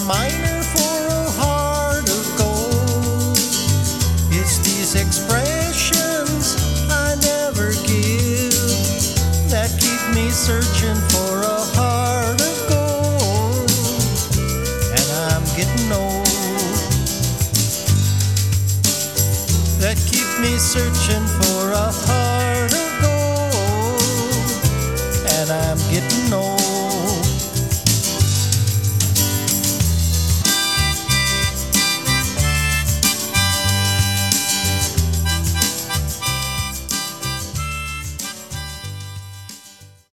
miner for a heart of gold. It's these expressions I never give that keep me searching for a heart of gold. And I'm getting old. That keep me searching for a heart of gold. And I'm getting old.